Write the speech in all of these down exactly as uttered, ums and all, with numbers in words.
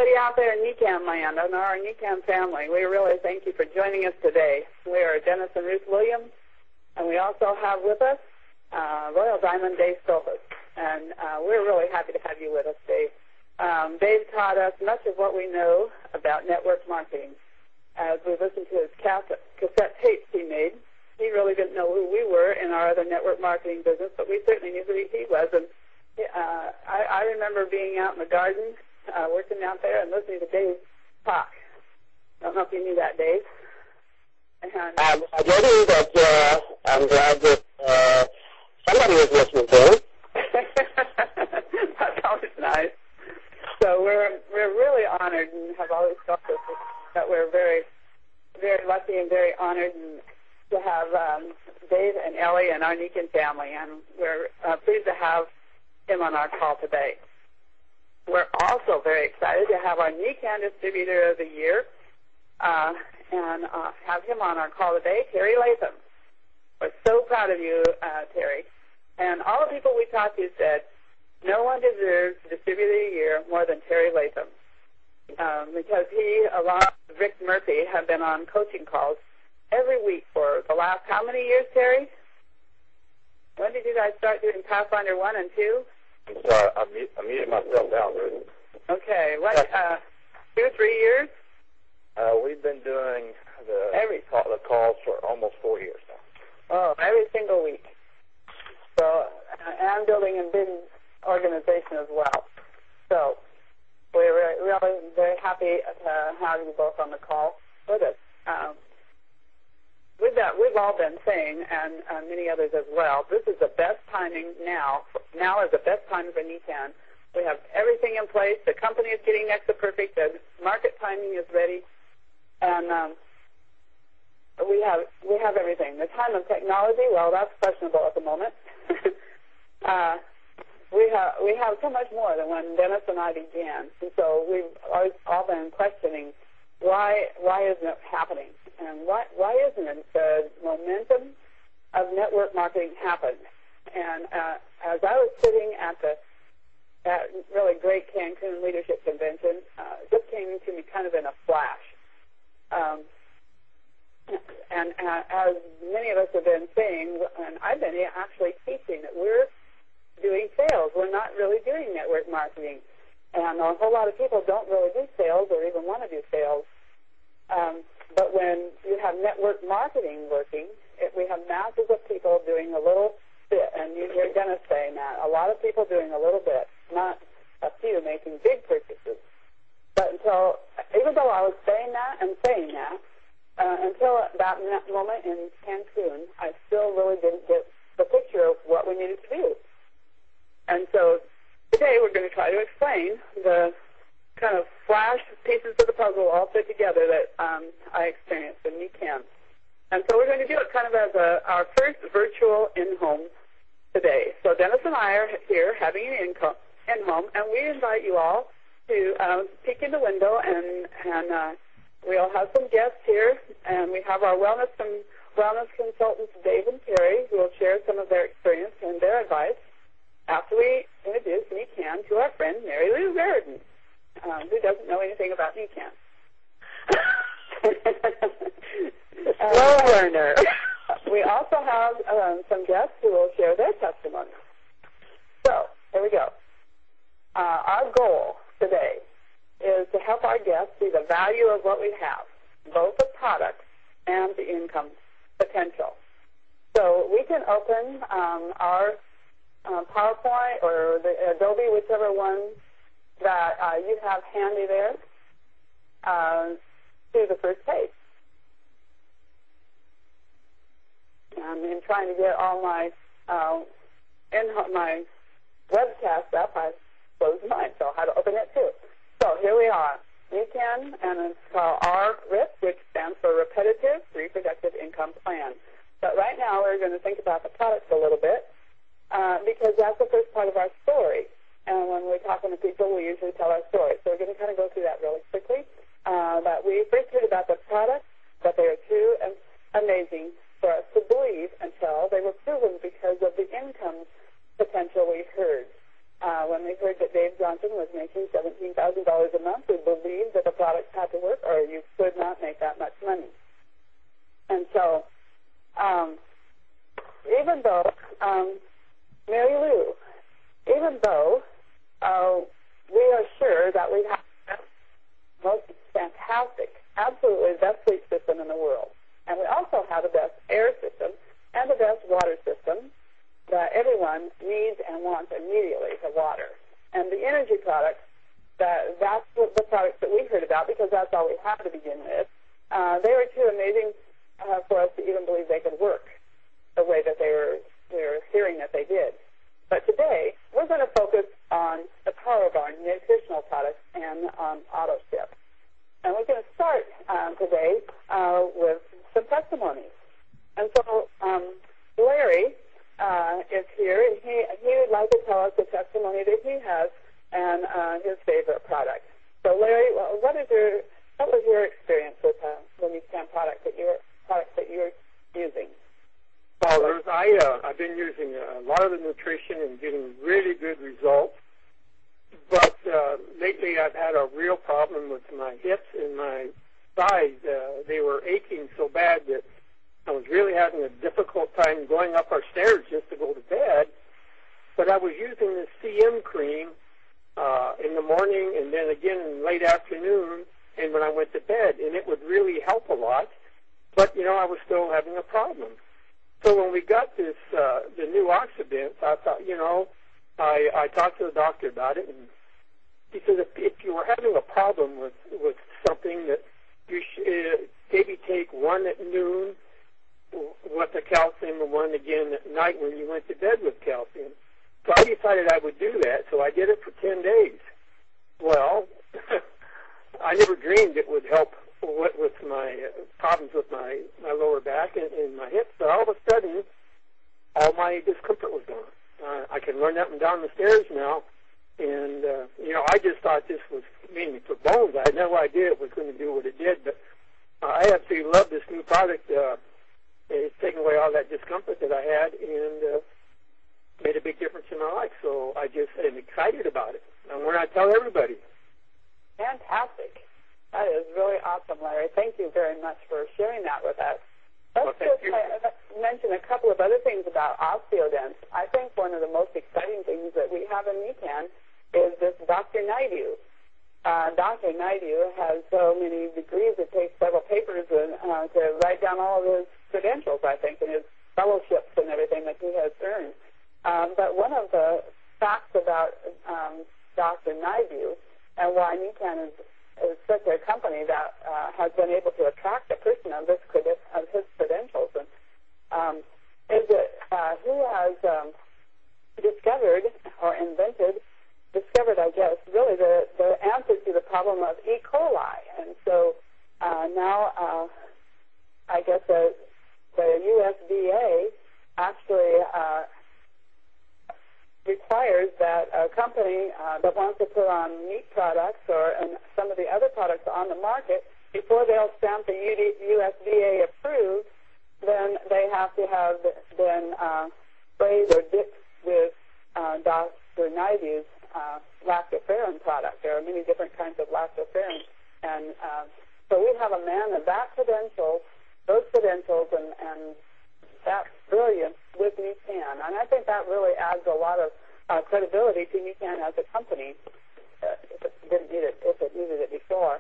everybody out there in NECAM land and our NECAM family, we really thank you for joining us today. We are Dennis and Ruth Williams, and we also have with us uh, Royal Diamond Dave Stolfus. And uh, we're really happy to have you with us, Dave. Um, Dave taught us much of what we know about network marketing. As we listened to his cassette, cassette tapes he made, he really didn't know who we were in our other network marketing business, but we certainly knew who he was. And uh, I, I remember being out in the garden, uh, working out there and listening to Dave talk. I don't know if you knew that, Dave. And, um, I do, but uh, I'm glad that uh, somebody was listening to him. That's always nice. So we're we're really honored and have always felt this, that we're very, very lucky and very honored and to have um, Dave and Ellie and our NECAM family, and we're uh, pleased to have him on our call today. We're also very excited to have our NECAM Distributor of the Year uh, and uh, have him on our call today, Terry Latham. We're so proud of you, uh, Terry. And all the people we talked to said, no one deserves Distributor of the Year more than Terry Latham, um, because he, along with Rick Murphy, have been on coaching calls every week for the last how many years, Terry? When did you guys start doing Pathfinder one and two? I'm sorry, I mute, I muted myself down, Ruth. Okay, what, uh, two, three years? Uh, we've been doing the, every call, the calls for almost four years now. Oh, every single week. So, uh, and building a big organization as well. So, we're really, really very happy to have you both on the call with us. Um, with that, we've all been saying, and uh, many others as well, this is the best timing now. Now is the best time for NECAM. We have everything in place. The company is getting next to perfect. The market timing is ready. And um, we have we have everything. The time of technology, well, that's questionable at the moment. uh, we have we have so much more than when Dennis and I began. And so we've always all been questioning why why isn't it happening? And why why isn't it the momentum of network marketing happened? And uh, as I was sitting at the that really great Cancun Leadership Convention, uh, it just came to me kind of in a flash. Um, and uh, as many of us have been saying, and I've been actually teaching, that we're doing sales. We're not really doing network marketing. And a whole lot of people don't really do sales or even want to do sales. Um, but when you have network marketing working, it, we have masses of people doing a little bit, and you hear Dennis saying that, a lot of people doing a little bit, not a few making big purchases. But until, even though I was saying that and saying that, uh, until that moment in Cancun, I still really didn't get the picture of what we needed to do. And so today we're going to try to explain the kind of flash pieces of the puzzle all fit together that um, I experienced in NECAM. And so we're going to do it kind of as a, our first virtual in-home today. So Dennis and I are here having an in-home, in-home and we invite you all to uh, peek in the window, and, and uh, we'll have some guests here, and we have our wellness and wellness consultants, Dave and Terry, who will share some of their experience and their advice after we introduce NECAM to our friend Mary Lou Reardon, um, who doesn't know anything about NECAM. Slow uh, learner. We also have um, some guests who will share their testimony. So, here we go. Uh, our goal today is to help our guests see the value of what we have, both the product and the income potential. So we can open um, our uh, PowerPoint or the Adobe, whichever one that uh, you have handy there, uh, to the first page. And in trying to get all my uh, in my webcast up, I closed mine, so I had to open it too. So here we are. NECAM, and it's called R R I P, which stands for Repetitive Reproductive Income Plan. But right now we're going to think about the products a little bit uh, because that's the first part of our story. And when we're talking to people, we usually tell our story. So we're going to kind of go through that really quickly. Uh, but we first heard about the products, but they are too amazing for us to believe until they were proven because of the income potential we heard. Uh, when we heard that Dave Johnson was making seventeen thousand dollars dollars a month to believe that the product had to work, or you could not make that much money. And so, um, even though, um, Mary Lou, even though uh, we are sure that we have the most fantastic, absolutely best sleep system in the world, and we also have the best air system and the best water system that everyone needs and wants immediately to water. And the energy products, that, that's what the products that we heard about, because that's all we have to begin with. Uh, they were too amazing uh, for us to even believe they could work the way that they were, we were hearing that they did. But today, we're going to focus on the power of our nutritional products and on AutoShip. And we're going to start um, today uh, with some testimonies. And so um, Larry uh, is here, and he, he would like to tell us the testimony that he has and uh, his favorite product. So Larry, what is your what was your experience with uh, the Nucan product that you're products that you're using? Well, there's, I uh, I've been using a lot of the nutrition and getting really good results. But uh, lately, I've had a real problem with my hips and my thighs. Uh, they were aching so bad that I was really having a difficult time going up our stairs just to go to bed. But I was using the C M cream uh, in the morning and then again in late afternoon and when I went to bed, and it would really help a lot. But, you know, I was still having a problem. So when we got this, uh, the new Oxident, I thought, you know, I, I talked to the doctor about it, and he said if, if you were having a problem with, with something, that you should uh, maybe take one at noon with the calcium and one again at night when you went to bed with calcium. So I decided I would do that, so I did it for ten days. Well, I never dreamed it would help with, with my uh, problems with my, my lower back and, and my hips, but all of a sudden, all my discomfort was gone. Uh, I can run up and down the stairs now, and, uh, you know, I just thought this was mainly for bones. I had no idea it was going to do what it did, but uh, I absolutely love this new product. Uh, it's taken away all that discomfort that I had and uh, made a big difference in my life, so I just am excited about it. I want to tell everybody. Fantastic. That is really awesome, Larry. Thank you very much for sharing that with us. Let's well, just uh, mention a couple of other things about Osteodent. I think one of the most exciting things that we have in Nucan is this Doctor Naidu. Uh, Doctor Naidu has so many degrees, it takes several papers and, uh, to write down all of his credentials, I think, and his fellowships and everything that he has earned. Um, but one of the facts about um, Doctor Naidu and why Nucan is is such a company that uh, has been able to attract a person of, this credi- of his credentials, and um, is that uh, he has um, discovered or invented, discovered, I guess, really the, the answer to the problem of E. coli. And so uh, now uh, I guess the, the U S D A actually uh, requires that a company uh, that wants to put on meat products or and some of the other products on the market, before they'll stamp the U S D A approved, then they have to have been uh, sprayed or dipped with uh, Doctor Naidu's uh, lactoferrin product. There are many different kinds of lactoferrin. And uh, so we have a man of that credential, those credentials, and, and that brilliance with Nucan, and I think that really adds a lot of uh, credibility to Nucan as a company uh, if it didn't need it, if it needed it before.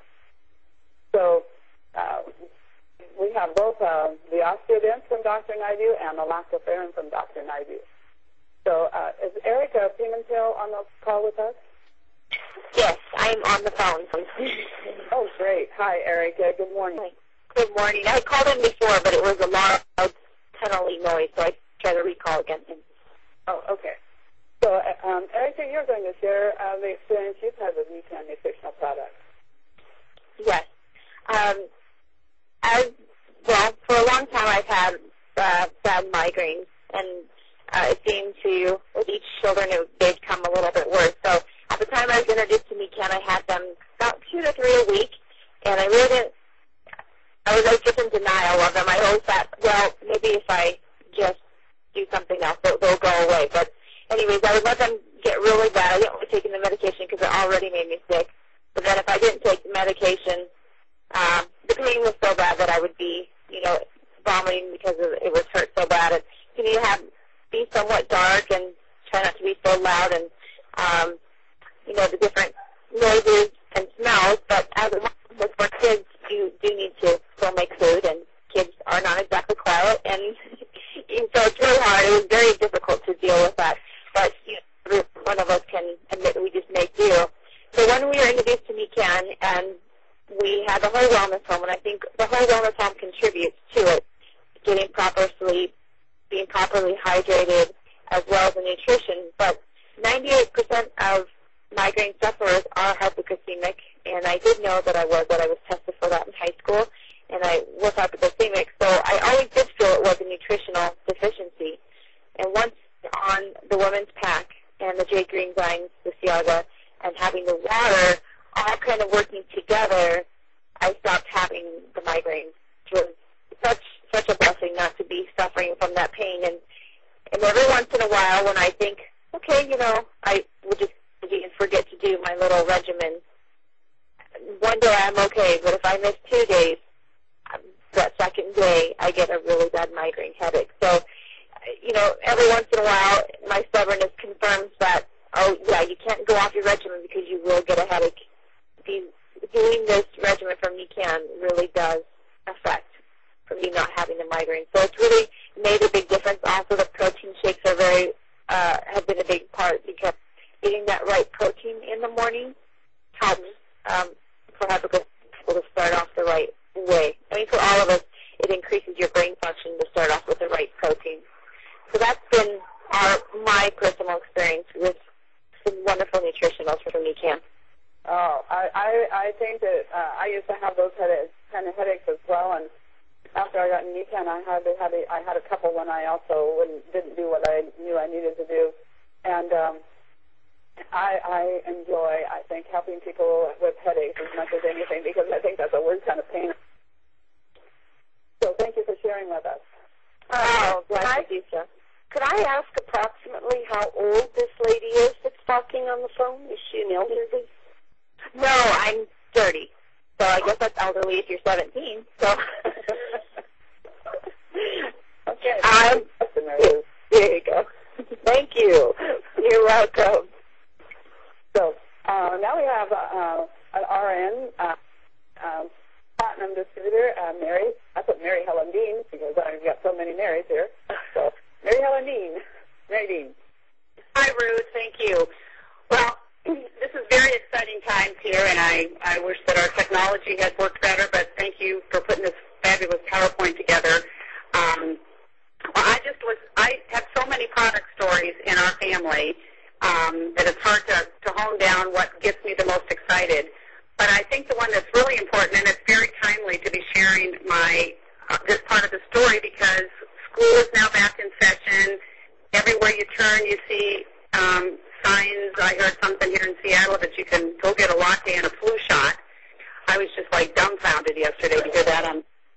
So uh, we have both uh, the Osteodent from Doctor Naidu and the lactoferrin from Doctor Naidu. So uh, is Erica Pimentel on the call with us? Yes, I'm on the phone. Oh, great. Hi, Erica. Good morning. Good morning. I called in before, but it was a loud tunnely noise, so I try to recall again. Oh, okay. So, um, Erica, you're going to share uh, the experience you've had with Nucan nutritional products. Yes. Um, as well, for a long time I've had uh, bad migraines, and uh, it seemed to, with each children, it, they'd come a little bit worse. So at the time I was introduced to Nucan, I had them about two to three a week, and I really didn't, I was just in denial of them. I always thought, well, maybe if I just do something else, they'll, they'll go away. But anyways, I would let them get really bad. I didn't like taking the medication because it already made me sick. But then if I didn't take the medication, um, the pain was so bad that I would be, you know, vomiting because of, it was hurt so bad. And you need to have, be somewhat dark and try not to be so loud and, um, you know, the different noises and smells. But as a mom for kids, you do need to still make food, and kids are not exactly quiet. And, and so it's really hard. It was very difficult to deal with that. But you know, one of us can admit we just make do. So when we were introduced to NECAN, and we had the whole wellness home, and I think the whole wellness home contributes to it, getting proper sleep, being properly hydrated, as well as the nutrition. But ninety-eight percent of migraine sufferers are hypoglycemic, and I did know that I was, that I was tested for that in high school, and I was hypoglycemic, so I always did feel it was a nutritional deficiency. And once on the women's pack and the J. Greenzymes, the Ciaga, and having the water all kind of working together, I stopped having the migraines. It was such such a blessing not to be suffering from that pain. And, and every once in a while when I think, okay, you know, I will just forget to do my little regimen, one day I'm okay, but if I miss two days, that second day I get a really bad migraine headache. So, you know, every once in a while my stubbornness confirms that, oh, yeah, you can't go off your regimen because you will get a headache. Doing this regimen from NECAN really does affect from you not having the migraine. So it's really made a big difference. Also, the protein shakes are very, uh, have been a big part because getting that right protein in the morning helps um, for hypoglycemic people to start off the right way. I mean, for all of us, it increases your brain function to start off with the right protein. So that's been our, my personal experience with some wonderful nutritionals from NECAN. Oh, I, I, I think that uh, I used to have those headaches, kind of headaches as well, and after I got NECAN, I had, had a, I had a couple when I also wouldn't, didn't do what I knew I needed to do, and um, I, I enjoy, I think, helping people with headaches as much as anything because I think that's a worse kind of pain. So thank you for sharing with us. Oh, glad to do so. Could I ask approximately how old this lady is that's talking on the phone? Is she an elderly? No, I'm thirty. So I guess that's elderly if you're seventeen. So okay. Um, there you go. Thank you. You're welcome. So uh, now we have uh, an R N, uh, uh, platinum distributor, uh, Mary. I put Mary Helen Dean because I've got so many Marys here. So Mary Helen Dean. Mary Dean. Hi, Ruth. Thank you. Well, this is very exciting times here, and I, I wish that our technology had worked better, but thank you for putting this fabulous PowerPoint together. Um, well, I just was, I have so many product stories in our family um, that it's hard to, to hone down what gets me the most excited. But I think the one that's really important, and it's very timely to be sharing my uh, this part of the story because school is now back in session. Everywhere you turn, you see um, signs. I heard something here in Seattle that you can go get a latte and a flu shot. I was just like dumbfounded yesterday to hear that on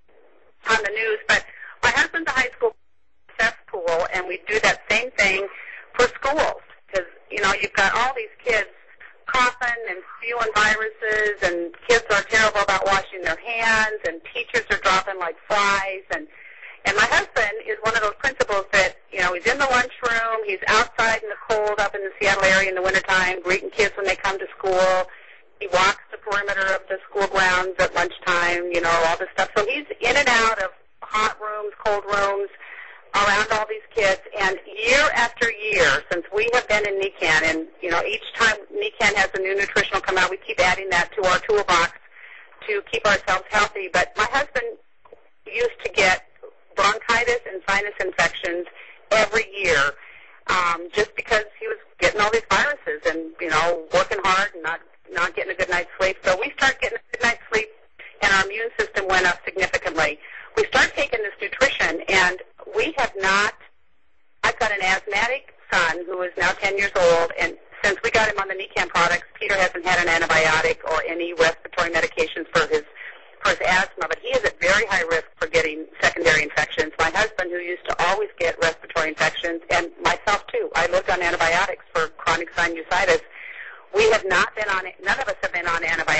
on the news. But my husband's a high school cesspool, and we do that same thing for schools because, you know, you've got all these kids coughing and spewing viruses, and kids are terrible about washing their hands, and teachers are dropping like flies. And, and my husband is one of those principals that, you know, he's in the lunchroom, he's outside in the cold up in the Seattle area in the wintertime, greeting kids when they come to school. He walks the perimeter of the school grounds at lunchtime, you know, all this stuff. So he's in and out of hot rooms, cold rooms, around all these kids. And year after year, since we have been in NECAN, and, you know, each time NECAN has a new nutritional come out, we keep adding that to our toolbox to keep ourselves healthy. But my husband used to get bronchitis and sinus infections every year um, just because he was getting all these viruses and, you know, working hard and not, not getting a good night's sleep. So we started getting a good night's sleep, and our immune system went up significantly. We started taking this nutrition, and we have not, I've got an asthmatic son who is now ten years old, and since we got him on the NECAN products, Peter hasn't had an antibiotic or any respiratory medications for his for his asthma, but he is at very high risk for getting secondary infections. My husband, who used to always get respiratory infections, and myself too, I lived on antibiotics for chronic sinusitis. We have not been on, none of us have been on antibiotics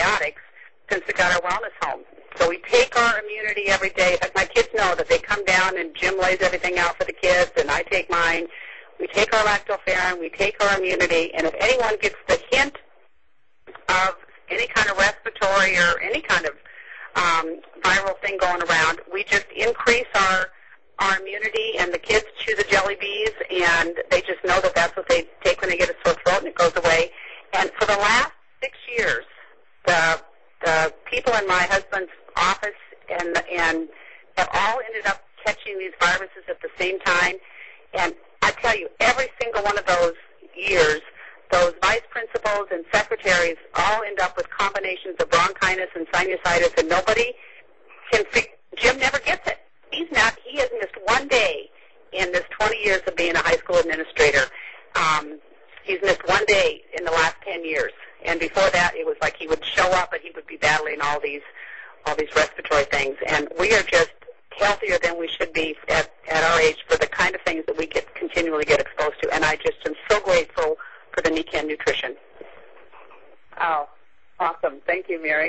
we've got our wellness home. So we take our immunity every day. My kids know that they come down and Jim lays everything out for the kids, and I take mine. We take our lactoferrin, we take our immunity, and if anyone gets the hint of any kind of respiratory or any kind of um, viral thing going around, we just increase our our immunity, and the kids chew the jelly bees, and they just know that that's what they take when they get a sore throat, and it goes away. And for the last six years, the the people in my husband's office and and have all ended up catching these viruses at the same time. And I tell you, every single one of those years, those vice principals and secretaries all end up with combinations of bronchitis and sinusitis, and nobody can fix. Jim never gets it. He's not. He has missed one day in this twenty years of being a high school administrator. Um, he's missed one day in the last ten years, and before that, it was like he would show up and he would be battling all these all these respiratory things. And we are just healthier than we should be at, at our age for the kind of things that we get continually get exposed to. And I just am so grateful for the Nican Nutrition. Oh, awesome. Thank you, Mary.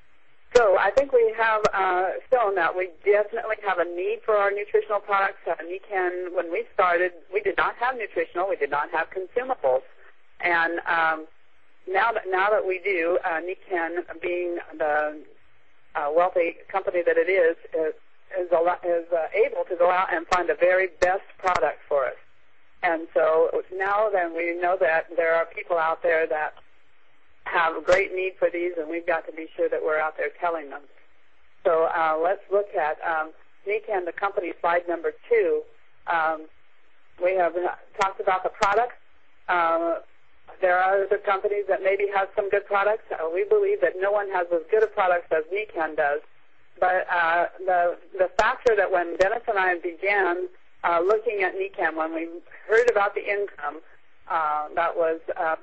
So I think we have uh, shown that we definitely have a need for our nutritional products. Uh, Nican, when we started, we did not have nutritional. We did not have consumables. And um, now that now that we do, uh, Nican, being the uh, wealthy company that it is, is, is, a, is uh, able to go out and find the very best product for us. And so now then we know that there are people out there that have a great need for these, and we've got to be sure that we're out there telling them. So uh, let's look at um, Nican, the company, slide number two. Um, we have talked about the products. Uh, there are other companies that maybe have some good products. Uh, we believe that no one has as good a products as Nican does. But uh, the the factor that when Dennis and I began uh, looking at Nican, when we heard about the income uh, that was uh,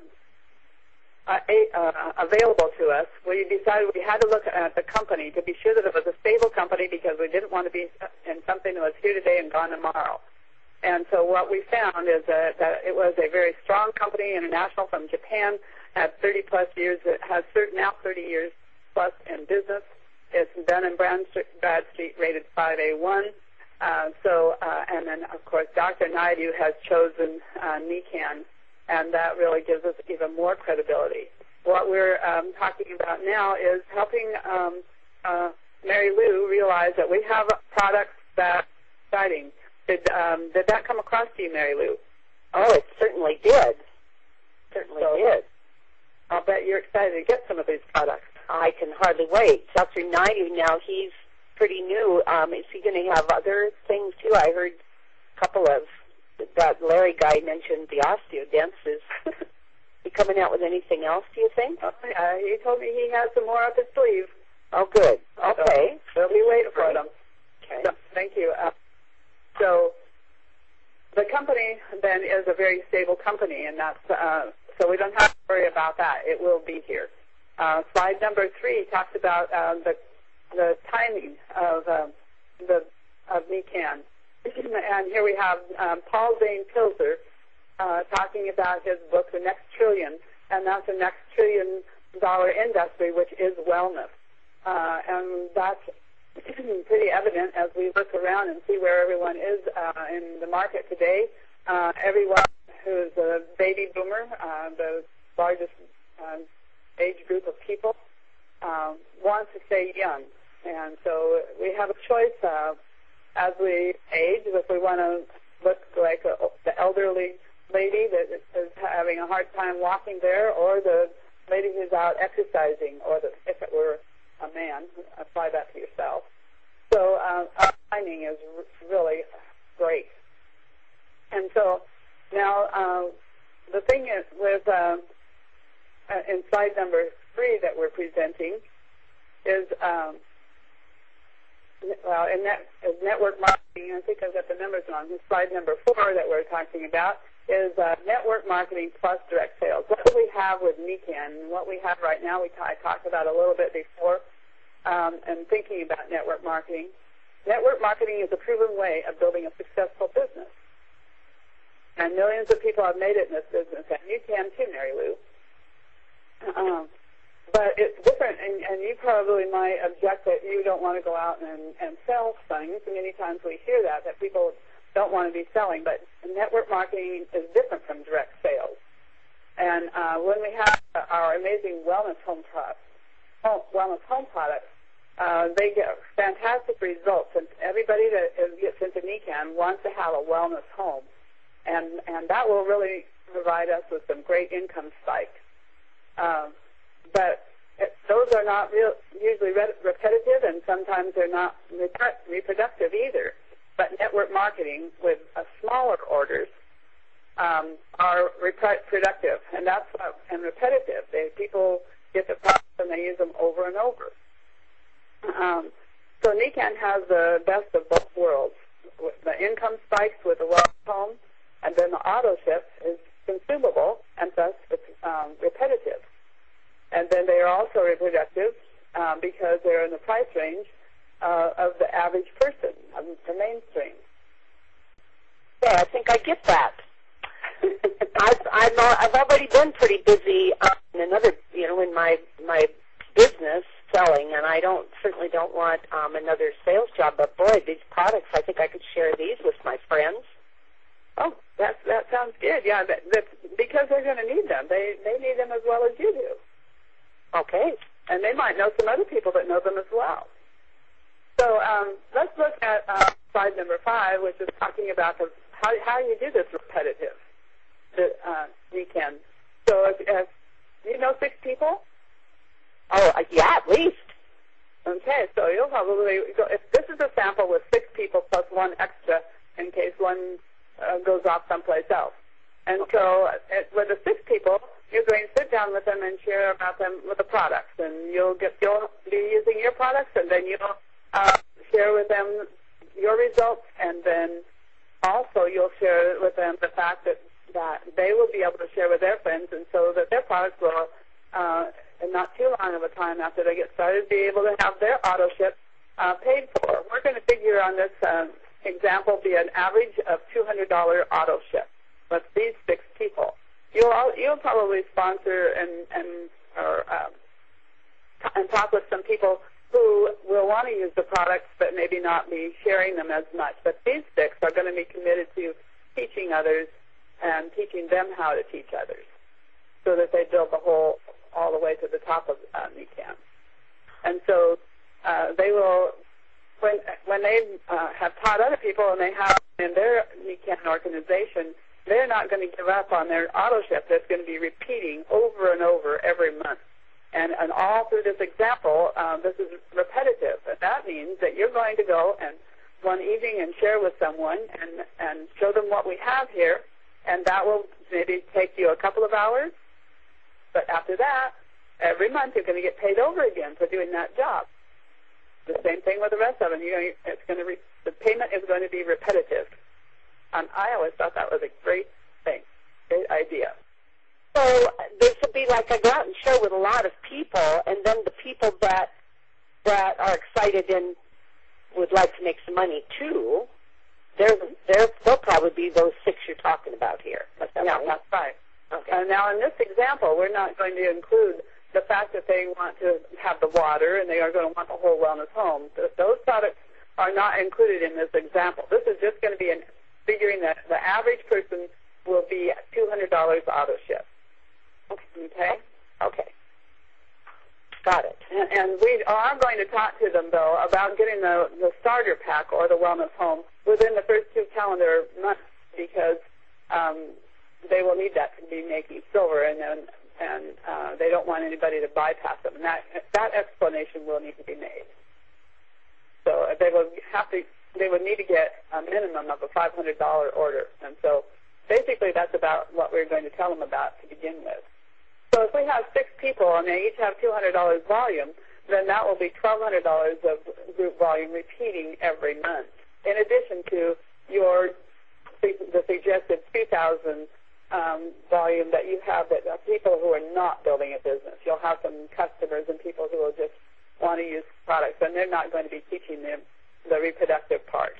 uh, uh, available to us, we decided we had to look at the company to be sure that it was a stable company, because we didn't want to be in something that was here today and gone tomorrow. And so what we found is that, that it was a very strong company, international, from Japan, had thirty plus years, it has now thirty years plus in business. It's Dun and Bradstreet, rated five A one. Uh, so, uh, and then, of course, Doctor Naidu has chosen uh, Nican, and that really gives us even more credibility. What we're um, talking about now is helping um, uh, Mary Lou realize that we have products that are exciting. Did, um, did that come across to you, Mary Lou? Oh, it certainly did. Certainly so, did. I'll bet you're excited to get some of these products. I can hardly wait. Doctor Naidu, now he's pretty new. Um, is he going to have other things, too? I heard a couple of, that Larry guy mentioned the osteodents. Is he coming out with anything else, do you think? Uh, he told me he has some more up his sleeve. Oh, good. Okay. So we'll be waiting for them. Okay. So, thank you. Uh, so the company, then, is a very stable company, and that's uh, so we don't have to worry about that. It will be here. Uh, slide number three talks about uh, the the timing of uh, the of Nican, and here we have um, Paul Zane Pilzer uh, talking about his book, The Next Trillion, and that's the next trillion dollar industry, which is wellness, uh, and that's pretty evident as we look around and see where everyone is uh, in the market today. Uh, everyone who's a baby boomer, uh, the largest uh, age group of people, um, wants to stay young. And so we have a choice uh, as we age, if we want to look like a, the elderly lady that is having a hard time walking there, or the lady who's out exercising, or the, if it were a man, apply that to yourself. So uh, our timing is r- really great. And so now uh, the thing is with uh, in slide number three that we're presenting is, um, well, in net, network marketing, I think I've got the numbers on. Slide number four that we're talking about is uh, network marketing plus direct sales. What do we have with Nican? What we have right now, we t- I talked about a little bit before, um, and thinking about network marketing. Network marketing is a proven way of building a successful business. And millions of people have made it in this business, and you can too, Mary Lou. Um, but it's different, and, and you probably might object that you don't want to go out and, and sell things. Many times we hear that, that people don't want to be selling, but network marketing is different from direct sales. And uh, when we have our amazing wellness home products, home, wellness home products, uh, they get fantastic results, and everybody that is, gets into NECANN wants to have a wellness home, and, and that will really provide us with some great income spikes. Um, But it, those are not real, usually re- repetitive, and sometimes they're not rep- reproductive either. But network marketing with uh, smaller orders um, are reproductive, and that's what, and repetitive. They, people get the products and they use them over and over. Um, so NECANN has the best of both worlds. The income spikes with the wellness home, and then the auto ship is consumable, and thus it's um, repetitive. And then they are also reproductive um, because they're in the price range uh, of the average person, of the mainstream. Yeah, I think I get that. I've, I'm, I've already been pretty busy in another, you know, in my my business selling, and I don't certainly don't want um, another sales job. But boy, these products, I think I could share these with my friends. Oh, that that sounds good. Yeah, that, that's because they're going to need them. They they need them as well as you do. Okay. And they might know some other people that know them as well. So um, let's look at uh, slide number five, which is talking about the, how, how you do this repetitive, the uh, NECANN. So if, if you know six people? Oh, uh, yeah, at least. Okay, so you'll probably go, if this is a sample with six people plus one extra in case one uh, goes off someplace else. And okay. so uh, with the six people, you're going to sit down with them and share about them with the products, and you'll get you'll be using your products, and then you'll uh, share with them your results, and then also you'll share with them the fact that that they will be able to share with their friends, and so that their products will, uh, in not too long of a time after they get started, be able to have their auto ship uh, paid for. We're going to figure on this uh, example be an average of two hundred dollars auto ship with these six people. You'll you'll probably sponsor and and or um, t- and talk with some people who will want to use the products, but maybe not be sharing them as much. But these six are going to be committed to teaching others and teaching them how to teach others, so that they build the whole all the way to the top of uh, NECANN. And so uh, they will, when when they uh, have taught other people and they have in their NECANN organization, they're not going to give up on their auto ship. That's going to be repeating over and over every month. And, and all through this example, uh, this is repetitive. And that means that you're going to go and one evening and share with someone and, and show them what we have here, and that will maybe take you a couple of hours. But after that, every month you're going to get paid over again for doing that job. The same thing with the rest of them. You know, it's going to re- the payment is going to be repetitive. And I always thought that was a great thing, great idea. So this would be like I go out and share with a lot of people, and then the people that that are excited and would like to make some money too, they're, they're, they'll probably be those six you're talking about here. That's yeah, that's right. Okay. Uh, now, in this example, we're not going to include the fact that they want to have the water and they are going to want the whole wellness home. Th- those products are not included in this example. This is just going to be an figuring that the average person will be two hundred dollars auto ship. Okay? Okay. Got it. And, and we are going to talk to them, though, about getting the, the starter pack or the wellness home within the first two calendar months, because um, they will need that to be making silver, and then, and uh, they don't want anybody to bypass them. And that, that explanation will need to be made. So they will have to they would need to get a minimum of a five hundred dollars order. And so basically that's about what we're going to tell them about to begin with. So if we have six people and they each have two hundred dollars volume, then that will be twelve hundred dollars of group volume repeating every month, in addition to your the suggested two thousand um, volume that you have that are people who are not building a business. You'll have some customers and people who will just want to use products, and they're not going to be teaching them the reproductive part.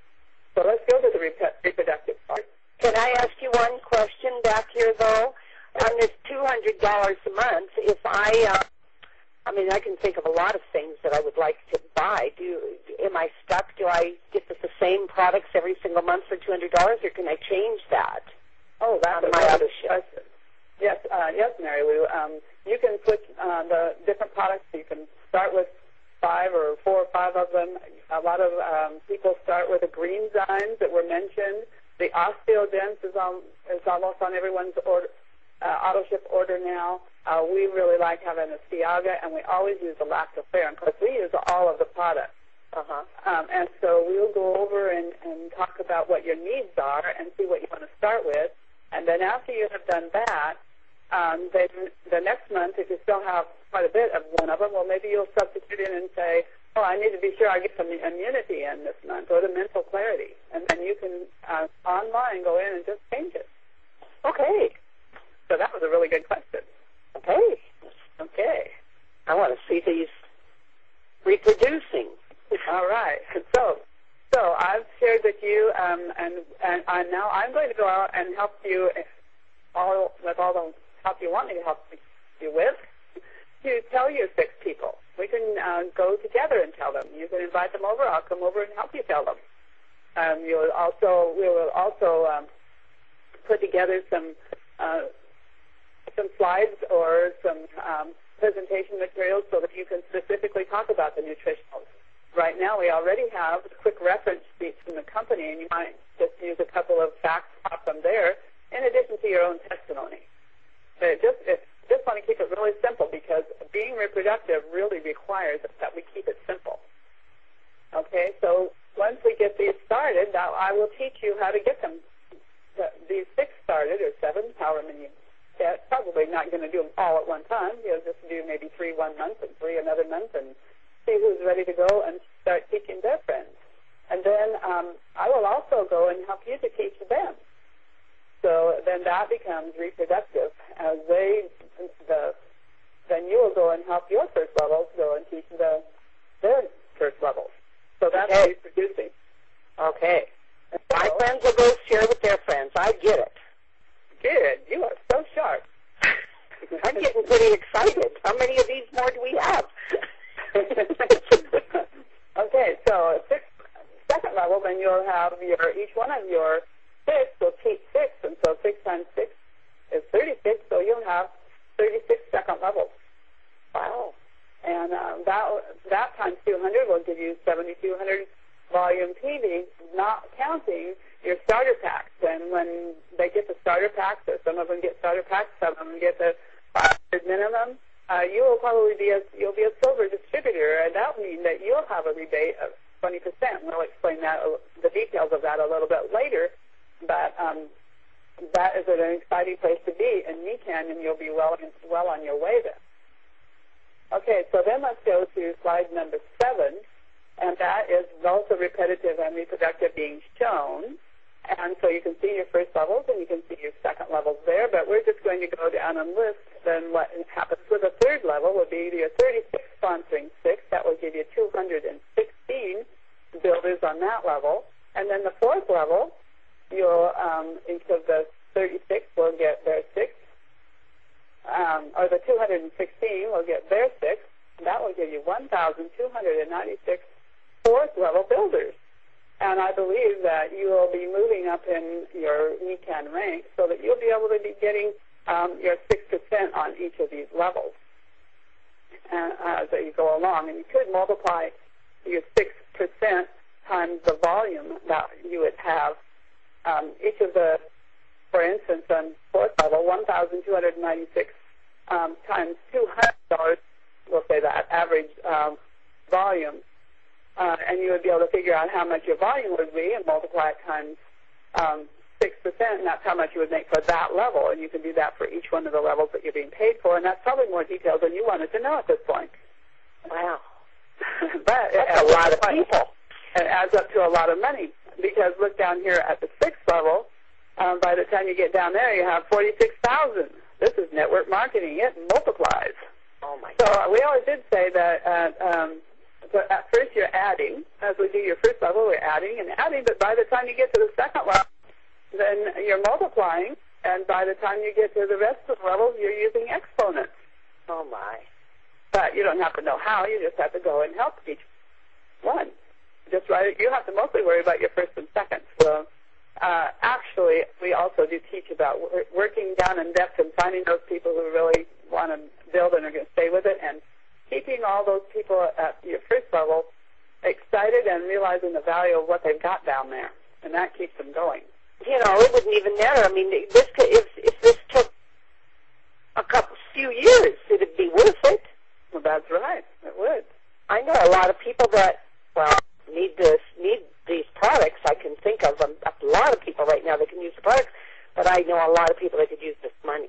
So let's go to the rep- reproductive part. Can I ask you one question back here, though? on this two hundred dollars a month, if I, uh, I mean, I can think of a lot of things that I would like to buy. Do you, am I stuck? Do I get the, the same products every single month for two hundred dollars, or can I change that? Oh, that's on a my really auto good ship. question. Yes, uh, yes, Mary Lou. Um, you can switch uh, the different products. You can start with five or four or five of them. A lot of um, people start with the green zymes that were mentioned. The OsteoDense is, on, is almost on everyone's order, uh, auto ship order now. Uh, we really like having a Ciaga, and we always use the lactoferrin because we use all of the products. Uh-huh. Um, and so we'll go over and, and talk about what your needs are and see what you want to start with. And then after you have done that, um, then the next month, if you still have quite a bit of one of them, well, maybe you'll substitute in and say, oh, I need to be sure I get some immunity in this month or the mental clarity. And then you can uh, online go in and just change it. Okay. So that was a really good question. Okay. Okay. I want to see these reproducing. All right. So, so I've shared with you, um, and, and and now I'm going to go out and help you all with all the help you want me to help you with to tell your six people. We can uh, go together and tell them. You can invite them over. I'll come over and help you tell them. Um, you'll also we will also um, put together some uh, some slides or some um, presentation materials so that you can specifically talk about the nutritionals. Right now, we already have a quick reference sheet from the company, and you might just use a couple of facts from there in addition to your own testimony. But it just, it, just want to keep it really simple because being reproductive really requires that we keep it simple. Okay, so once we get these started, now I will teach you how to get them, the, these six started, or seven, however many you get. Probably not going to do them all at one time. You'll just do maybe three one month and three another month and see who's ready to go and start teaching their friends. And then um, I will also go and help you to teach them. So then that becomes reproductive. As they, the, then you will go and help your first levels go and teach the, their first levels. So that's okay. Reproducing. Okay. So, my friends will go share with their friends. I get it. Good. You are so sharp. I'm getting pretty excited. How many of these more do we have? Okay, so six, second level, then you'll have your each one of your six will teach six, and so six times six is thirty-six, so you'll have thirty-six second levels. Wow. And um, that that times two hundred will give you seventy-two hundred volume T V, not counting your starter packs. And when they get the starter packs, or some of them get starter packs, some of them get the five hundred minimum, Uh, you will probably be a you'll be a silver distributor, and that will mean that you'll have a rebate of twenty percent. We'll explain that the details of that a little bit later, but um, that is an exciting place to be in Nikan, and you'll be well well on your way then. Okay, so then let's go to slide number seven, and that is also repetitive and reproductive being shown. And so you can see your first levels and you can see your second levels there, but we're just going to go down and list then what happens with the third level would be your thirty-six sponsoring six. That will give you two hundred sixteen builders on that level. And then the fourth level, you'll, um, each of the thirty-six will get their six, um, or the two hundred sixteen will get their six. That will give you one thousand two hundred ninety-six fourth level builders. And I believe that you will be moving up in your Nikan rank so that you'll be able to be getting um, your six percent on each of these levels uh, as you go along. And you could multiply your six percent times the volume that you would have. Um, each of the, for instance, on fourth level, one thousand two hundred ninety-six um, times two hundred dollars, we'll say that, average um, volume. Uh, and you would be able to figure out how much your volume would be and multiply it times um, six percent, and that's how much you would make for that level. And you can do that for each one of the levels that you're being paid for, and that's probably more details than you wanted to know at this point. Wow. But that's a lot of people. It adds up to a lot of money, because look down here at the sixth level, um, by the time you get down there, you have forty-six thousand. This is network marketing. It multiplies. Oh, my so God. Uh, we always did say that uh, um, So at first you're adding, as we do your first level, we're adding and adding, but by the time you get to the second level, then you're multiplying, and by the time you get to the rest of the levels, you're using exponents. Oh, my. But you don't have to know how. You just have to go and help each one. Just right. You have to mostly worry about your first and second. So uh, actually, we also do teach about working down in depth and finding those people who really want to build and are going to stay with it, and keeping all those people at your first level excited and realizing the value of what they've got down there, and that keeps them going. You know, it wouldn't even matter. I mean, this could, if if this took a couple few years, it'd be worth it. Well, that's right. It would. I know a lot of people that well need this need these products. I can think of a, a lot of people right now that can use the products, but I know a lot of people that could use this money.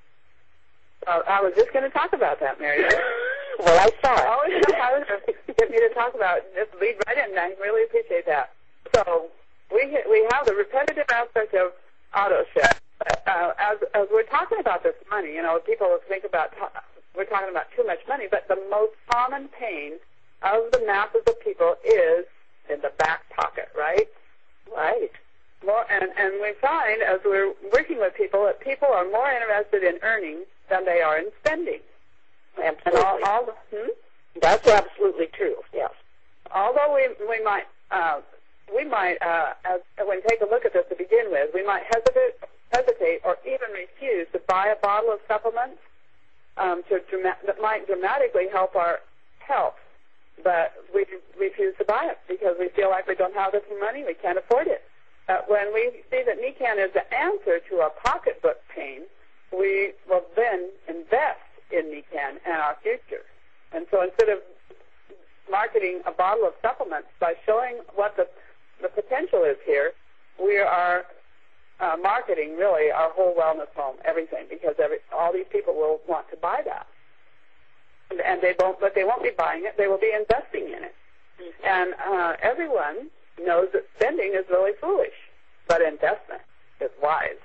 Uh, I was just going to talk about that, Mary. Well, I saw it. Always get me to talk about it. Just lead right in, and I really appreciate that. So we we have the repetitive aspect of auto ship. Uh, as as we're talking about this money, you know, people think about we're talking about too much money, but the most common pain of the masses of people is in the back pocket, right? Right. More, and and we find as we're working with people that people are more interested in earning than they are in spending. Absolutely. And all, all, hmm? That's absolutely true. Yes. Although we we might uh, we might uh, as, when take a look at this to begin with, we might hesitate hesitate or even refuse to buy a bottle of supplements um, to drama- that might dramatically help our health, but we refuse to buy it because we feel like we don't have the money, we can't afford it. Uh, when we see that Nican is the answer to our pocketbook pain, we will then invest in Nican and our future. And so instead of marketing a bottle of supplements by showing what the, the potential is here, we are uh, marketing really our whole wellness home, everything, because every, all these people will want to buy that. And, and they won't, but they won't be buying it, they will be investing in it. Mm-hmm. And uh, everyone knows that spending is really foolish, but investment is wise.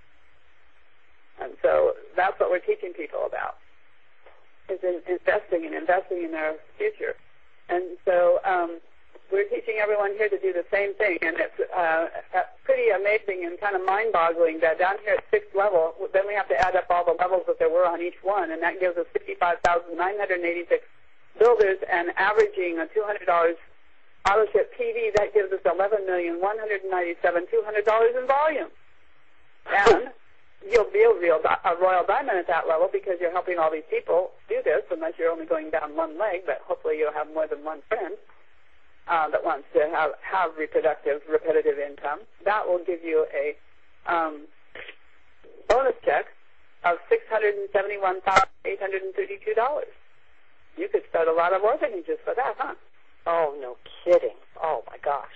And so that's what we're teaching people about, is in investing and investing in their future. And so um, we're teaching everyone here to do the same thing, and it's uh, pretty amazing and kind of mind-boggling that down here at sixth level, then we have to add up all the levels that there were on each one, and that gives us fifty-five thousand nine hundred eighty-six builders, and averaging a two hundred dollars auto-ship P V, that gives us eleven million one hundred ninety-seven thousand two hundred dollars in volume. And you'll be a real a royal diamond at that level because you're helping all these people do this, unless you're only going down one leg, but hopefully you'll have more than one friend uh, that wants to have, have reproductive, repetitive income. That will give you a um, bonus check of six hundred seventy-one thousand eight hundred thirty-two dollars. You could start a lot of orphanages for that, huh? Oh, no kidding. Oh, my gosh.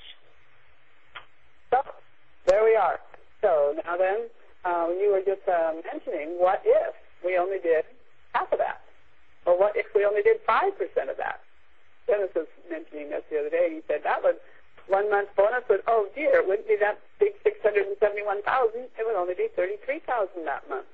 So, there we are. So, now then, um, you were just uh, mentioning, what if we only did half of that? Or what if we only did five percent of that? Dennis was mentioning this the other day, and he said that would, one month bonus would, oh, dear, it wouldn't be that big six hundred seventy-one thousand dollars. It would only be thirty-three thousand dollars that month.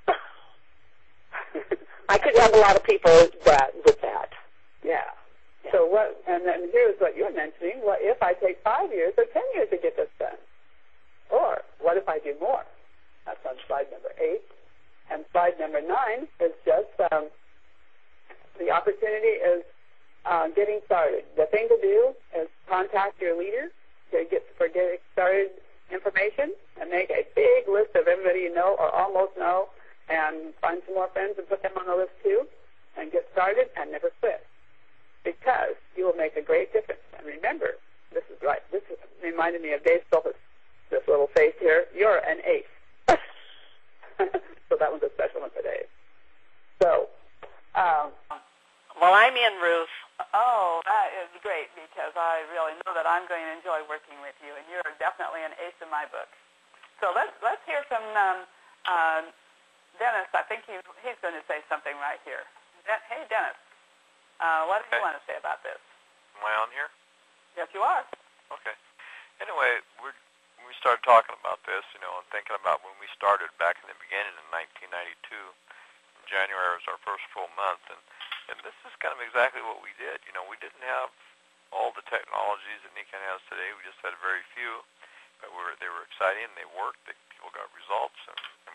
I could have a lot of people that with that. Yeah. So what? And then here's what you're mentioning. What if I take five years or ten years to get this done? Or what if I do more? That's on slide number eight. And slide number nine is just um, the opportunity is uh, getting started. The thing to do is contact your leader to get for getting started information and make a big list of everybody you know or almost know, and find some more friends and put them on the list too, and get started and never quit. Because you will make a great difference. And remember, this is right. This is, reminded me of Dave Stoltz's, this little face here. You're an ace. So that was a special one for Dave. So, um, well, I'm in, Ruth. Oh, that is great, because I really know that I'm going to enjoy working with you, and you're definitely an ace in my book. So let's let's hear from um, uh, Dennis. I think he, he's going to say something right here. De- hey, Dennis. Uh, what do you okay. want to say about this? Am I on here? Yes, you are. Okay. Anyway, we're, we started talking about this, you know, and thinking about when we started back in the beginning in nineteen ninety-two. January was our first full month, and, and this is kind of exactly what we did. You know, we didn't have all the technologies that Nican has today. We just had very few, but we were, they were exciting, and they worked. They, people got results, and, and we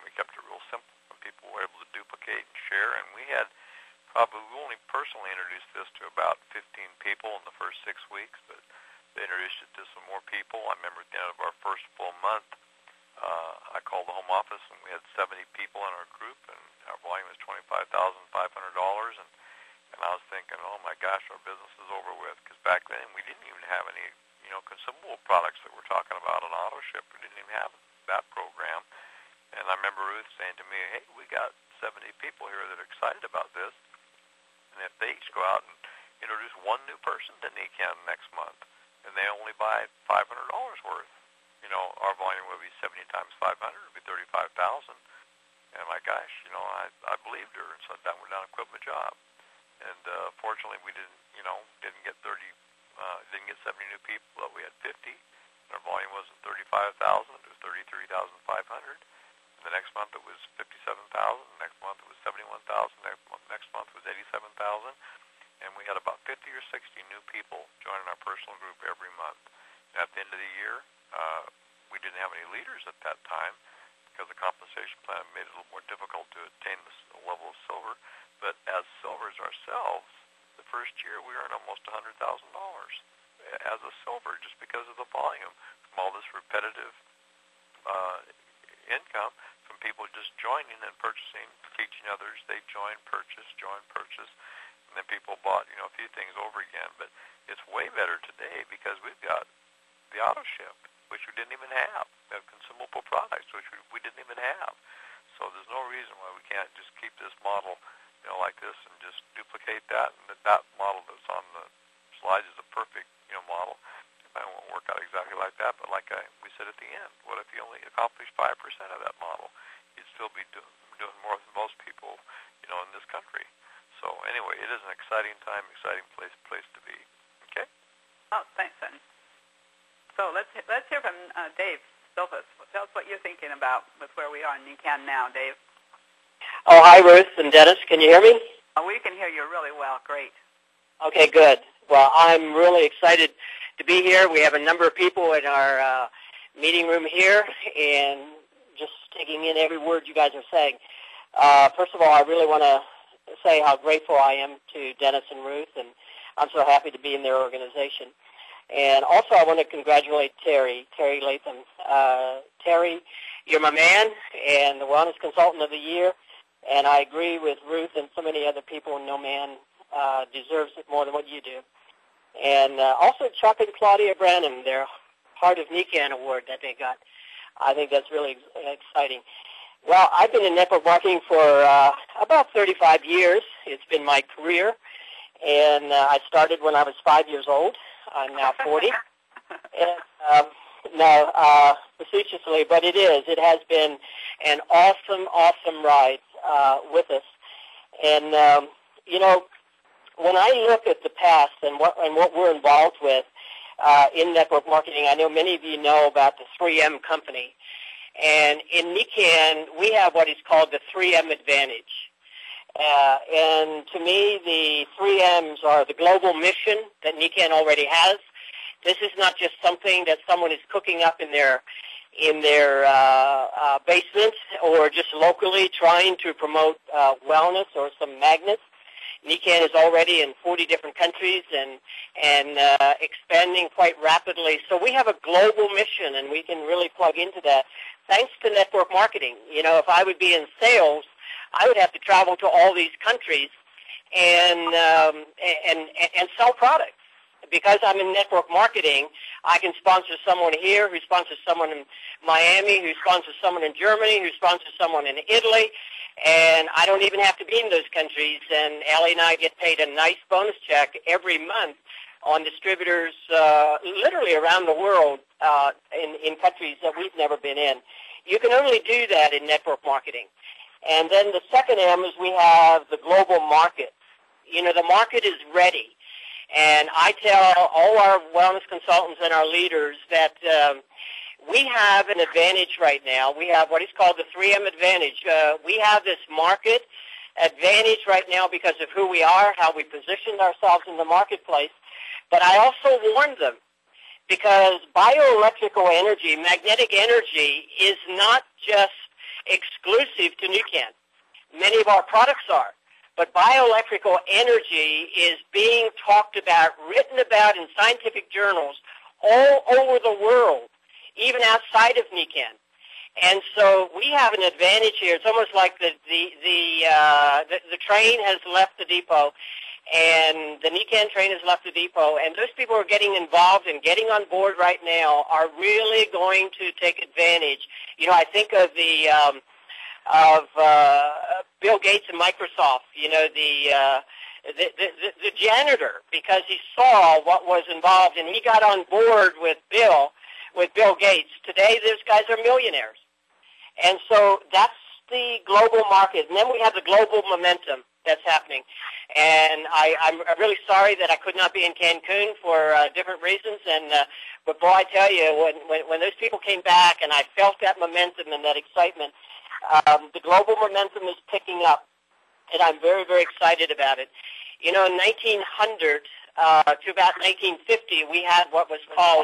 we kept it real simple, and people were able to duplicate and share. And we had probably, we only personally introduced this to about fifteen people in the first six weeks, but they introduced it to some more people. I remember at the end of our first full month, uh, I called the home office, and we had seventy people in our group, and our volume was twenty-five thousand five hundred dollars. And, and I was thinking, oh, my gosh, our business is over with, because back then we didn't even have any, you know, consumable products that we're talking about on AutoShip. We didn't even have that program. And I remember Ruth saying to me, hey, we got seventy people here that are excited about this. And if they each go out and introduce one new person to NECANN next month, and they only buy five hundred dollars worth, you know, our volume would be seventy times five hundred, it would be thirty-five thousand. And my gosh, you know, I, I believed her, and so that went down and quit my job. And uh, fortunately, we didn't, you know, didn't get thirty, uh, didn't get seventy new people, but we had fifty. And our volume wasn't thirty-five thousand; it was thirty-three thousand five hundred. The next month it was fifty-seven thousand. Next month it was seventy-one thousand. Next month, next month was eighty-seven thousand. And we had about fifty or sixty new people joining our personal group every month. And at the end of the year, uh, we didn't have any leaders at that time because the compensation plan made it a little more difficult to attain the level of silver. But as silvers ourselves, the first year we earned almost one hundred thousand dollars as a silver just because of the volume from all this repetitive uh, income from people just joining and purchasing, teaching others. They join, purchase, join, purchase, and then people bought, you know, a few things over again. But it's way better today because we've got the AutoShip, which we didn't even have. We have consumable products, which we, we didn't even have. So there's no reason why we can't just keep this model, you know, like this and just duplicate that. And that, that model that's on the slides is a perfect, you know, model. It won't work out exactly like that, but like I, we said at the end, what if you only accomplished five percent of that model? You'd still be do, doing more than most people, you know, in this country. So anyway, it is an exciting time, exciting place place to be. Okay? Oh, thanks, son. So let's let's hear from uh, Dave Silvas. Tell us what you're thinking about with where we are in NECANN now, Dave. Oh, hi, Ruth and Dennis. Can you hear me? Oh, we can hear you really well. Great. Okay, good. Well, I'm really excited to be here. We have a number of people in our uh, meeting room here, and just taking in every word you guys are saying. Uh, first of all, I really want to say how grateful I am to Dennis and Ruth, and I'm so happy to be in their organization. And also, I want to congratulate Terry, Terry Latham. Uh, Terry, you're my man and the Wellness Consultant of the Year, and I agree with Ruth and so many other people. No man uh, deserves it more than what you do. And uh, also Chuck and Claudia Branham, their Heart of NECANN award that they got. I think that's really exciting. Well, I've been in network marketing for uh, about thirty-five years. It's been my career, and uh, I started when I was five years old. I'm now forty. and, um, no, uh, facetiously, but it is. It has been an awesome, awesome ride uh, with us. And, um, you know, when I look at the past and what and what we're involved with uh, in network marketing, I know many of you know about the three M company. And in NECANN, we have what is called the three M advantage. Uh, and to me, the three M's are the global mission that NECANN already has. This is not just something that someone is cooking up in their in their uh, uh, basement or just locally trying to promote uh, wellness or some magnets. NECANN is already in forty different countries and and uh, expanding quite rapidly. So we have a global mission, and we can really plug into that thanks to network marketing. You know, if I would be in sales, I would have to travel to all these countries and um, and and sell products. Because I'm in network marketing, I can sponsor someone here who sponsors someone in Miami, who sponsors someone in Germany, who sponsors someone in Italy, and I don't even have to be in those countries. And Allie and I get paid a nice bonus check every month on distributors uh, literally around the world uh, in, in countries that we've never been in. You can only do that in network marketing. And then the second M is we have the global market. You know, the market is ready. And I tell all our wellness consultants and our leaders that um, we have an advantage right now. We have what is called the three M advantage. Uh, we have this market advantage right now because of who we are, how we positioned ourselves in the marketplace. But I also warned them because bioelectrical energy, magnetic energy, is not just exclusive to Nucan. Many of our products are. But bioelectrical energy is being talked about, written about in scientific journals all over the world, even outside of Nucan. And so we have an advantage here. It's almost like the the the, uh, the, the train has left the depot, and the Nucan train has left the depot, and those people who are getting involved and getting on board right now are really going to take advantage. You know, I think of the um, of uh, Bill Gates and Microsoft. You know, the, uh, the, the the the janitor, because he saw what was involved, and he got on board with Bill with Bill Gates. Today, those guys are millionaires, and so that's the global market. And then we have the global momentum that's happening. And I, I'm really sorry that I could not be in Cancun for uh, different reasons. And uh, but boy, I tell you, when, when when those people came back, and I felt that momentum and that excitement, um, the global momentum is picking up, and I'm very, very excited about it. You know, in nineteen hundred uh, to about nineteen fifty, we had what was called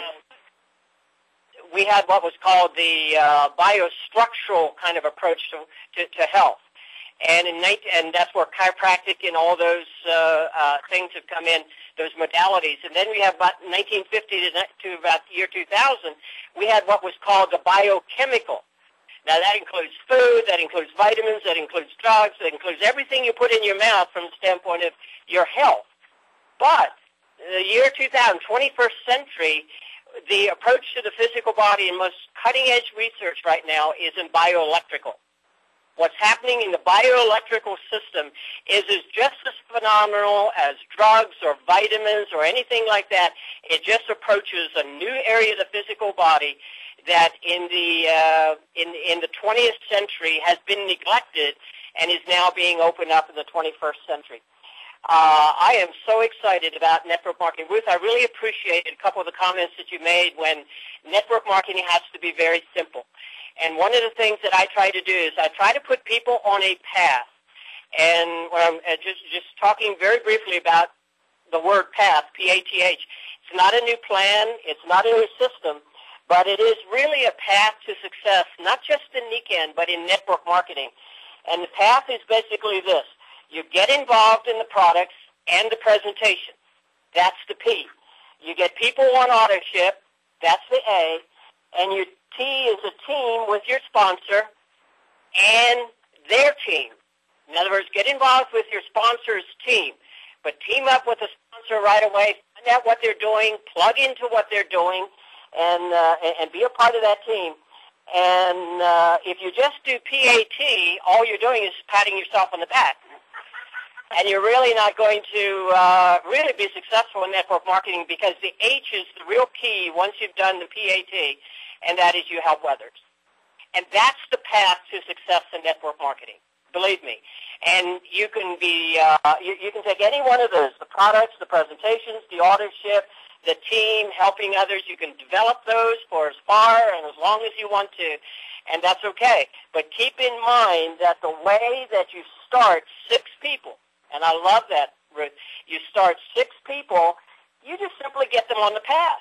we had what was called the uh, biostructural kind of approach to to, to health. And in and that's where chiropractic and all those uh, uh, things have come in, those modalities. And then we have about nineteen fifty to, to about the year two thousand, we had what was called the biochemical. Now that includes food, that includes vitamins, that includes drugs, that includes everything you put in your mouth from the standpoint of your health. But the year two thousand, twenty-first century, the approach to the physical body and most cutting-edge research right now is in bioelectrical. What's happening in the bioelectrical system is, is just as phenomenal as drugs or vitamins or anything like that. It just approaches a new area of the physical body that in the uh, in in the twentieth century has been neglected and is now being opened up in the twenty-first century. Uh, I am so excited about network marketing. Ruth, I really appreciated a couple of the comments that you made when network marketing has to be very simple. And one of the things that I try to do is I try to put people on a path. And when I'm just, just talking very briefly about the word path, P A T H, it's not a new plan, it's not a new system, but it is really a path to success, not just in Nucan, but in network marketing. And the path is basically this. You get involved in the products and the presentation. That's the P. You get people on authorship. That's the A. And your T is a team with your sponsor and their team. In other words, get involved with your sponsor's team, but team up with the sponsor right away, find out what they're doing, plug into what they're doing, and uh, and be a part of that team. And uh, if you just do P A T, all you're doing is patting yourself on the back. And you're really not going to uh, really be successful in network marketing, because the H is the real key once you've done the P A T, and that is you help others. And that's the path to success in network marketing, believe me. And you can be, uh, you, you can take any one of those, the products, the presentations, the authorship, the team, helping others. You can develop those for as far and as long as you want to, and that's okay. But keep in mind that the way that you start six people, and I love that, Ruth, you start six people, you just simply get them on the path.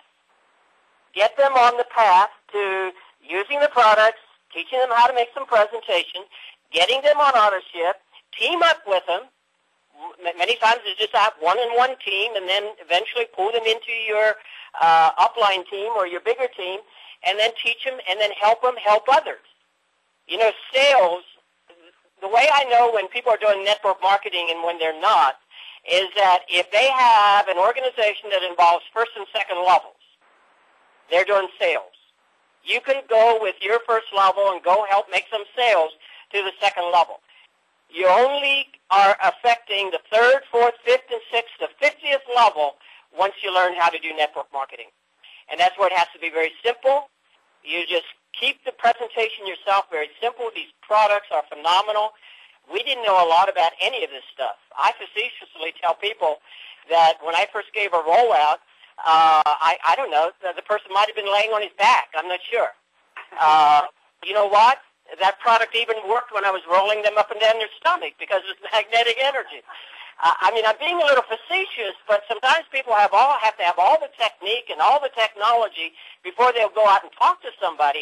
Get them on the path to using the products, teaching them how to make some presentation, getting them on authorship, team up with them. Many times it's just a one-on-one team, and then eventually pull them into your uh, upline team or your bigger team, and then teach them, and then help them help others. You know, sales, the way I know when people are doing network marketing and when they're not, is that if they have an organization that involves first and second levels, they're doing sales. You can go with your first level and go help make some sales to the second level. You only are affecting the third, fourth, fifth, and sixth, the fiftieth level once you learn how to do network marketing. And that's where it has to be very simple. You just keep the presentation yourself very simple. These products are phenomenal. We didn't know a lot about any of this stuff. I facetiously tell people that when I first gave a rollout, uh, I, I don't know, the, the person might have been laying on his back. I'm not sure. Uh, you know what? That product even worked when I was rolling them up and down their stomach because of magnetic energy. Uh, I mean, I'm being a little facetious, but sometimes people have all have to have all the technique and all the technology before they'll go out and talk to somebody.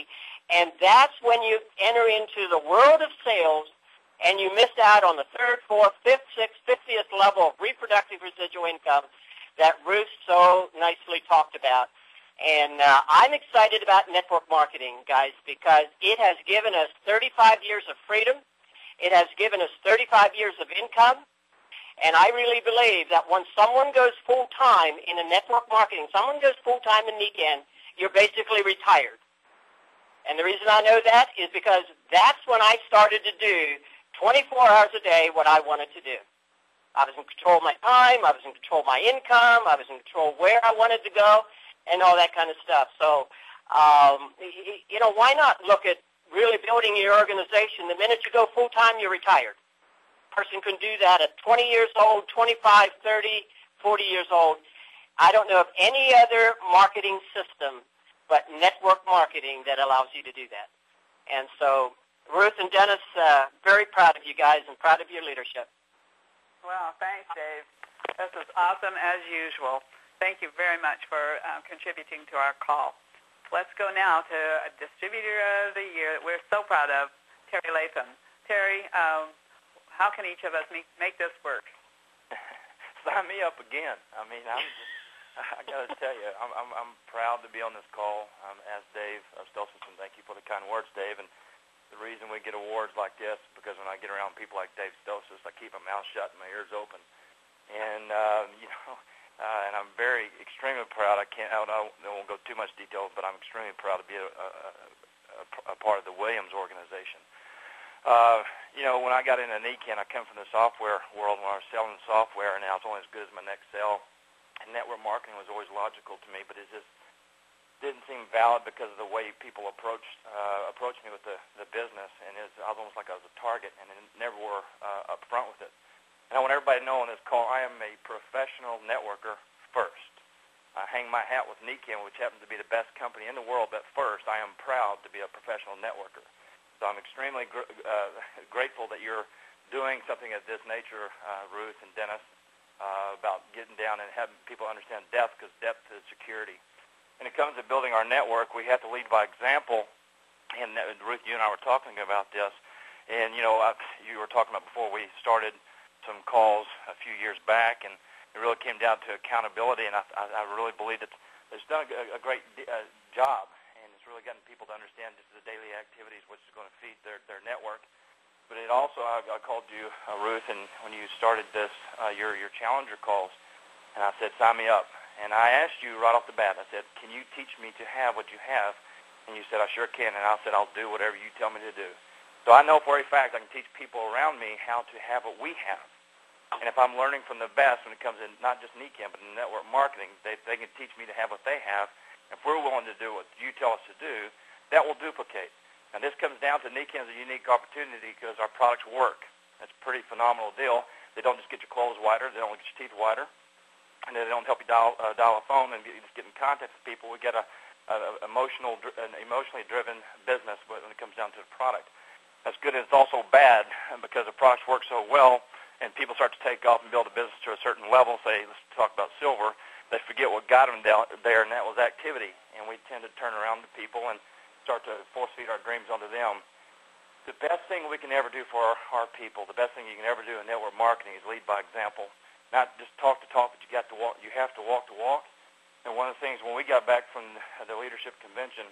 And that's when you enter into the world of sales, and you miss out on the third, fourth, fifth, sixth, fiftieth level of reproductive residual income that Ruth so nicely talked about. And uh, I'm excited about network marketing, guys, because it has given us thirty-five years of freedom. It has given us thirty-five years of income. And I really believe that when someone goes full-time in a network marketing, someone goes full-time in Nikken, you're basically retired. And the reason I know that is because that's when I started to do twenty-four hours a day what I wanted to do. I was in control of my time. I was in control of my income. I was in control of where I wanted to go and all that kind of stuff. So, um, you know, why not look at really building your organization? The minute you go full-time, you're retired. Person can do that at twenty years old, twenty-five, thirty, forty years old. I don't know of any other marketing system but network marketing that allows you to do that. And so, Ruth and Dennis, uh, very proud of you guys and proud of your leadership. Well, thanks, Dave. This is awesome as usual. Thank you very much for uh, contributing to our call. Let's go now to a Distributor of the Year that we're so proud of, Terry Latham. Terry, um, how can each of us make, make this work? Sign me up again. I mean, I'm just, I got to tell you, I'm, I'm, I'm proud to be on this call. Um, as Dave Stoselson, thank you for the kind words, Dave. And the reason we get awards like this is because when I get around people like Dave Stosis, I keep my mouth shut and my ears open. And, uh, you know, uh, and I'm very, extremely proud. I can't, I won't, I won't go too much detail, but I'm extremely proud to be a, a, a, a part of the Williams organization. Uh, you know, when I got into Nikken, I come from the software world when I was selling software, and now it's only as good as my next sale. And network marketing was always logical to me, but it just didn't seem valid because of the way people approached uh, approached me with the, the business, and it was, I was almost like I was a target, and never were uh, up front with it. And I want everybody to know on this call, I am a professional networker first. I hang my hat with Nikken, which happens to be the best company in the world, but first, I am proud to be a professional networker. So I'm extremely gr- uh, grateful that you're doing something of this nature, uh, Ruth and Dennis, uh, about getting down and having people understand depth, because depth is security. When it comes to building our network, we have to lead by example. And uh, Ruth, you and I were talking about this. And, you know, uh, you were talking about before we started some calls a few years back, and it really came down to accountability. And I, I, I really believe that it's done a, a great uh, job. It's really gotten people to understand just the daily activities, which is going to feed their, their network. But it also, I, I called you, uh, Ruth, and when you started this, uh, your your challenger calls, and I said, sign me up. And I asked you right off the bat, I said, can you teach me to have what you have? And you said, I sure can. And I said, I'll do whatever you tell me to do. So I know for a fact I can teach people around me how to have what we have. And if I'm learning from the best when it comes to not just Nikken, but in network marketing, they, they can teach me to have what they have. If we're willing to do what you tell us to do, that will duplicate. Now, this comes down to Nikken as a unique opportunity because our products work. That's a pretty phenomenal deal. They don't just get your clothes whiter. They don't get your teeth whiter. And they don't help you dial, uh, dial a phone and get, just get in contact with people. We get a, a emotional, an emotionally driven business when it comes down to the product. That's good, and it's also bad because the products work so well, and people start to take off and build a business to a certain level. Say, let's talk about silver. They forget what got them down there, and that was activity. And we tend to turn around to people and start to force-feed our dreams onto them. The best thing we can ever do for our, our people, the best thing you can ever do in network marketing is lead by example. Not just talk to talk, but you got to walk. You have to walk to walk. And one of the things when we got back from the leadership convention,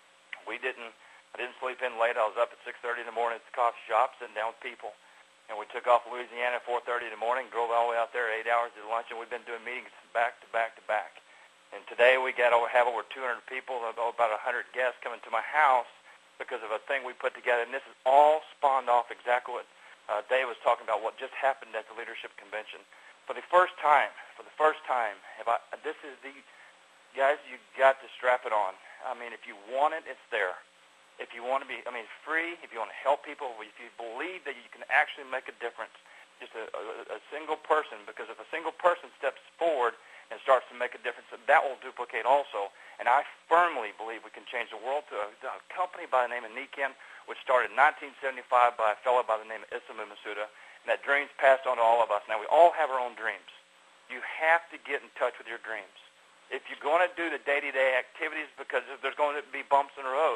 we didn't. I didn't sleep in late. I was up at six thirty in the morning at the coffee shop, sitting down with people. And we took off Louisiana at four thirty in the morning, drove all the way out there, eight hours, did lunch, and we've been doing meetings back to back to back. And today we got over, have over two hundred people, about one hundred guests coming to my house because of a thing we put together. And this is all spawned off exactly what uh, Dave was talking about, what just happened at the leadership convention. For the first time, for the first time, have I, this is the, guys, you got to strap it on. I mean, if you want it, it's there. If you want to be, I mean, it's free. If you want to help people, if you believe that you can actually make a difference, just a, a, a single person, because if a single person steps forward and starts to make a difference, that will duplicate also. And I firmly believe we can change the world to a, a company by the name of Nikken, which started in nineteen seventy-five by a fellow by the name of Isamu Masuda, and that dream's passed on to all of us. Now, we all have our own dreams. You have to get in touch with your dreams. If you're going to do the day-to-day activities, because there's going to be bumps in the road,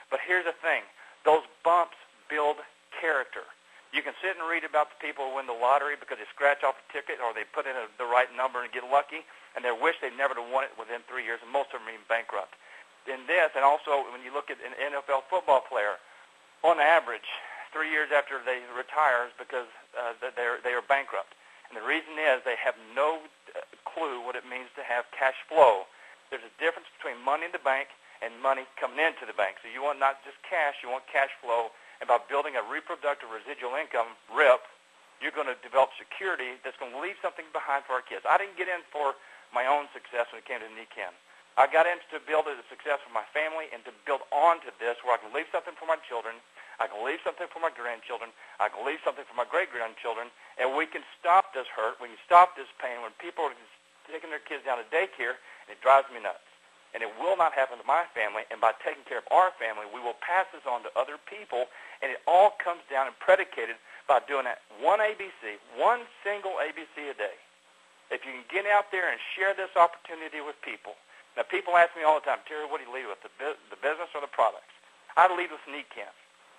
But here's the thing. Those bumps build character. You can sit and read about the people who win the lottery because they scratch off a ticket or they put in a, the right number and get lucky, and they wish they never have won it within three years, and most of them are even bankrupt. In this, and also when you look at an N F L football player, on average, three years after they retire is because uh, they are they are bankrupt. And the reason is they have no clue what it means to have cash flow. There's a difference between money in the bank and money coming into the bank. So you want not just cash, you want cash flow. And by building a reproductive residual income, R I P, you're going to develop security that's going to leave something behind for our kids. I didn't get in for my own success when it came to N E C A N. I got in to build a success for my family and to build on to this where I can leave something for my children, I can leave something for my grandchildren, I can leave something for my great-grandchildren, and we can stop this hurt, we can stop this pain when people are taking their kids down to daycare, and it drives me nuts. And it will not happen to my family, and by taking care of our family, we will pass this on to other people, and it all comes down and predicated by doing that one A B C, one single A B C a day. If you can get out there and share this opportunity with people. Now, people ask me all the time, Terry, what do you lead with, the, bu- the business or the products? I lead with N E C A N.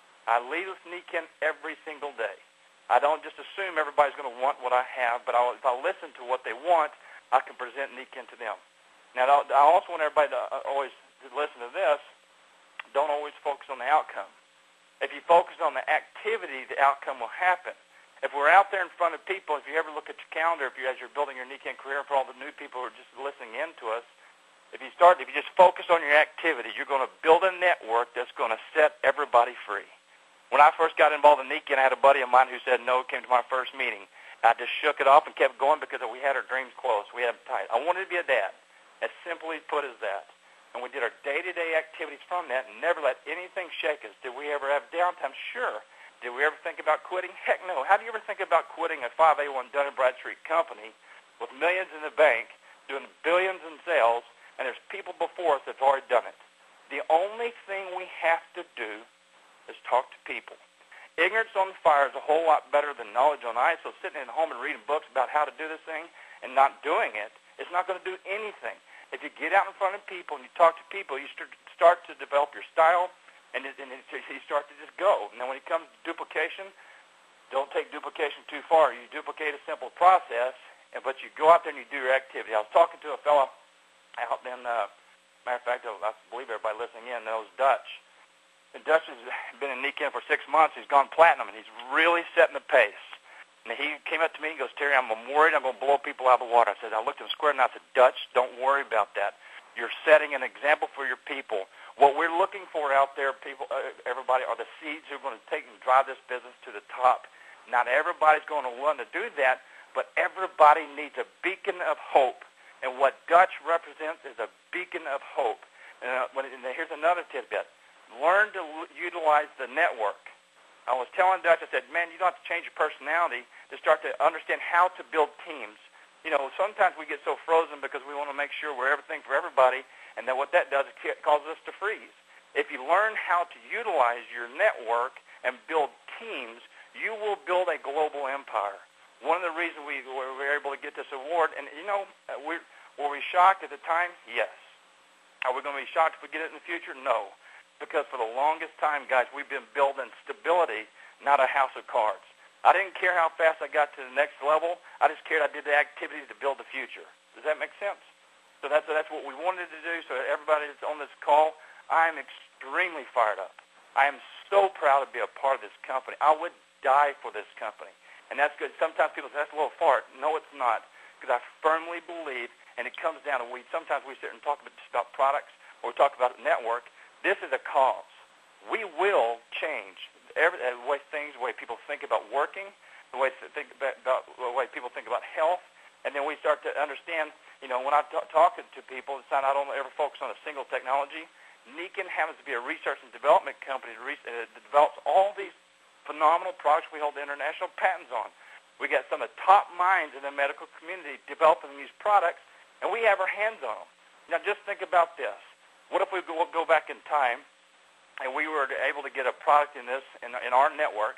I lead with N E C A N every single day. I don't just assume everybody's going to want what I have, but I'll, if I listen to what they want, I can present N E C A N to them. Now, I also want everybody to always listen to this. Don't always focus on the outcome. If you focus on the activity, the outcome will happen. If we're out there in front of people, if you ever look at your calendar, if you as you're building your N E C A N career, for all the new people who are just listening in to us, if you start, if you just focus on your activity, you're going to build a network that's going to set everybody free. When I first got involved in N E C A N, I had a buddy of mine who said no, came to my first meeting. I just shook it off and kept going because we had our dreams close. We had them tight. I wanted to be a dad. As simply put as that. And we did our day-to-day activities from that and never let anything shake us. Did we ever have downtime? Sure. Did we ever think about quitting? Heck no. How do you ever think about quitting a five A one Dun and Bradstreet company with millions in the bank, doing billions in sales, and there's people before us that have already done it? The only thing we have to do is talk to people. Ignorance on the fire is a whole lot better than knowledge on ice, so sitting at home and reading books about how to do this thing and not doing it, it's not going to do anything. If you get out in front of people and you talk to people, you start to develop your style, and, it, and it, you start to just go. And then when it comes to duplication, don't take duplication too far. You duplicate a simple process, and but you go out there and you do your activity. I was talking to a fellow out in, uh, matter of fact, I believe everybody listening in knows Dutch. And Dutch has been in N E C A N for six months. He's gone platinum, and he's really setting the pace. And he came up to me and goes, Terry, I'm worried I'm going to blow people out of the water. I said, I looked at him square and I said, Dutch, don't worry about that. You're setting an example for your people. What we're looking for out there, people, uh, everybody, are the seeds who are going to take and drive this business to the top. Not everybody's going to want to do that, but everybody needs a beacon of hope. And what Dutch represents is a beacon of hope. And, uh, when, and here's another tidbit. Learn to l- utilize the network. I was telling Dutch, I said, man, you don't have to change your personality to start to understand how to build teams. You know, sometimes we get so frozen because we want to make sure we're everything for everybody, and then what that does is it causes us to freeze. If you learn how to utilize your network and build teams, you will build a global empire. One of the reasons we were able to get this award, and, you know, we were we shocked at the time? Yes. Are we going to be shocked if we get it in the future? No. Because for the longest time, guys, we've been building stability, not a house of cards. I didn't care how fast I got to the next level. I just cared I did the activities to build the future. Does that make sense? So that's that's what we wanted to do. So everybody that's on this call, I'm extremely fired up. I am so proud to be a part of this company. I would die for this company. And that's good. Sometimes people say, that's a little fart. No, it's not. Because I firmly believe, and it comes down to, we sometimes we sit and talk about, just about products, or we talk about network. This is a cause. We will change every, the way things, the way people think about working, the way think about, about the way people think about health, and then we start to understand. You know, when I'm t- talking to people, it's not I don't ever focus on a single technology. N E C A N happens to be a research and development company that, re- uh, that develops all these phenomenal products we hold the international patents on. We got some of the top minds in the medical community developing these products, and we have our hands on them. Now, just think about this. What if we go, go back in time and we were able to get a product in this, in, in our network,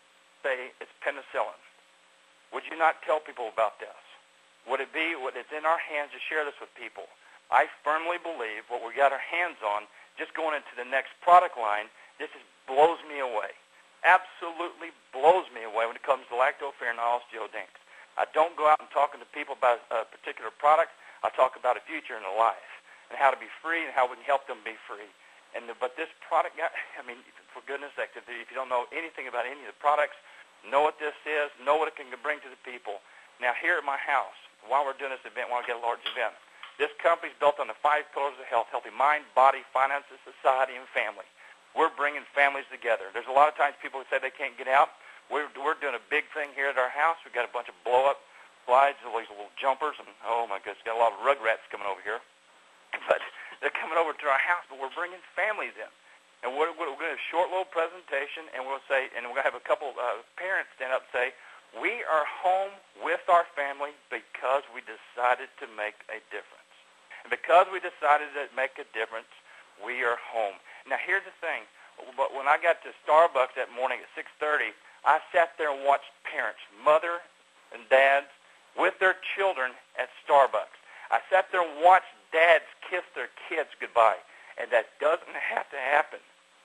say it's penicillin? Would you not tell people about this? Would it be what it's in our hands to share this with people? I firmly believe what we got our hands on just going into the next product line, this just blows me away. Absolutely blows me away when it comes to lactoferrin osteodinks. I don't go out and talking to people about a particular product. I talk about a future and a life and how to be free and how we can help them be free. And the, but this product, I mean, for goodness sake, if you don't know anything about any of the products, know what this is, know what it can bring to the people. Now, here at my house, while we're doing this event, while we get a large event, this company's built on the five pillars of health: healthy mind, body, finances, society, and family. We're bringing families together. There's a lot of times people who say they can't get out. We're, we're doing a big thing here at our house. We've got a bunch of blow-up slides, all these little jumpers, and oh, my goodness, got a lot of rugrats coming over here. But they're coming over to our house, but we're bringing families in. And we're, we're going to do a short little presentation, and we'll say, and we're going to have a couple uh, parents stand up and say, we are home with our family because we decided to make a difference. And because we decided to make a difference, we are home. Now, here's the thing. But when I got to Starbucks that morning at six thirty, I sat there and watched parents, mother and dads, with their children at Starbucks. I sat there and watched dads kiss their kids goodbye, and that doesn't have to happen.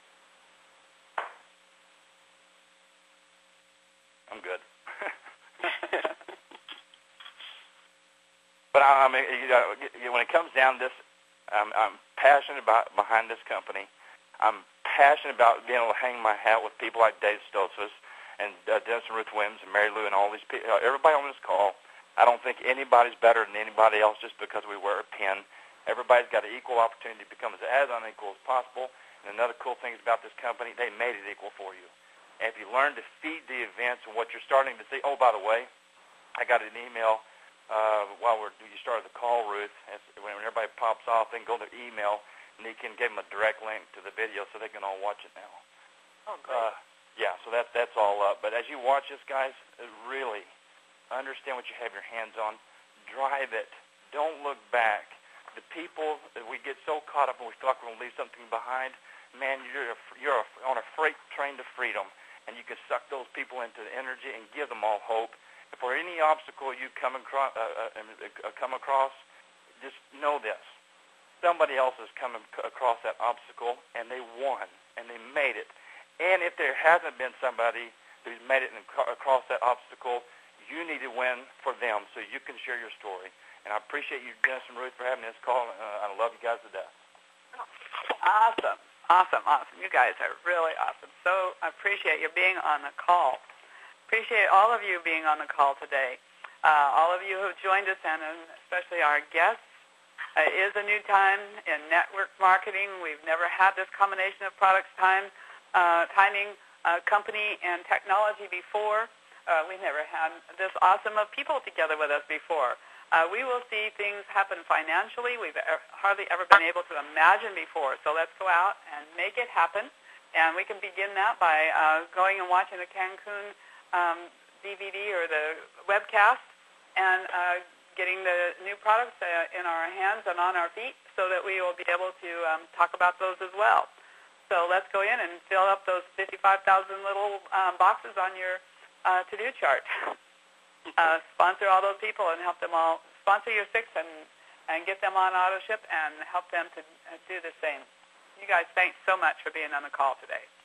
I'm good. But I mean, you know, when it comes down to this, I'm, I'm passionate about behind this company. I'm passionate about being able to hang my hat with people like Dave Stoltzfus and uh, Dennis and Ruth Williams and Mary Lou and all these people, everybody on this call. I don't think anybody's better than anybody else just because we wear a pin. Everybody's got an equal opportunity to become as, as unequal as possible. And another cool thing about this company, they made it equal for you. And if you learn to feed the events and what you're starting to see, oh, by the way, I got an email uh, while we're, you started the call, Ruth. When everybody pops off, they can go to their email, and you can give them a direct link to the video so they can all watch it now. Oh, great. Uh, yeah, so that, that's all up. But as you watch this, guys, really understand what you have your hands on. Drive it. Don't look back. The people that we get so caught up and we thought we're going to leave something behind, man, you're, a, you're a, on a freight train to freedom, and you can suck those people into the energy and give them all hope. If for any obstacle you come across, uh, uh, come across, just know this. Somebody else has come across that obstacle, and they won, and they made it. And if there hasn't been somebody who's made it across that obstacle, you need to win for them so you can share your story. And I appreciate you, Dennis and Ruth, for having this call. Uh, I love you guys to death. Awesome. Awesome, awesome. You guys are really awesome. So I appreciate you being on the call. Appreciate all of you being on the call today. Uh, all of you who have joined us, and especially our guests. Uh, it is a new time in network marketing. We've never had this combination of products, time, uh, timing, uh, company, and technology before. Uh, we've never had this awesome of people together with us before. Uh, we will see things happen financially we've er- hardly ever been able to imagine before. So let's go out and make it happen. And we can begin that by uh, going and watching the Cancun um, D V D or the webcast and uh, getting the new products uh, in our hands and on our feet so that we will be able to um, talk about those as well. So let's go in and fill up those fifty-five thousand little um, boxes on your uh, to-do chart. Uh, sponsor all those people and help them all. Sponsor your six and, and get them on AutoShip and help them to uh, do the same. You guys, thanks so much for being on the call today.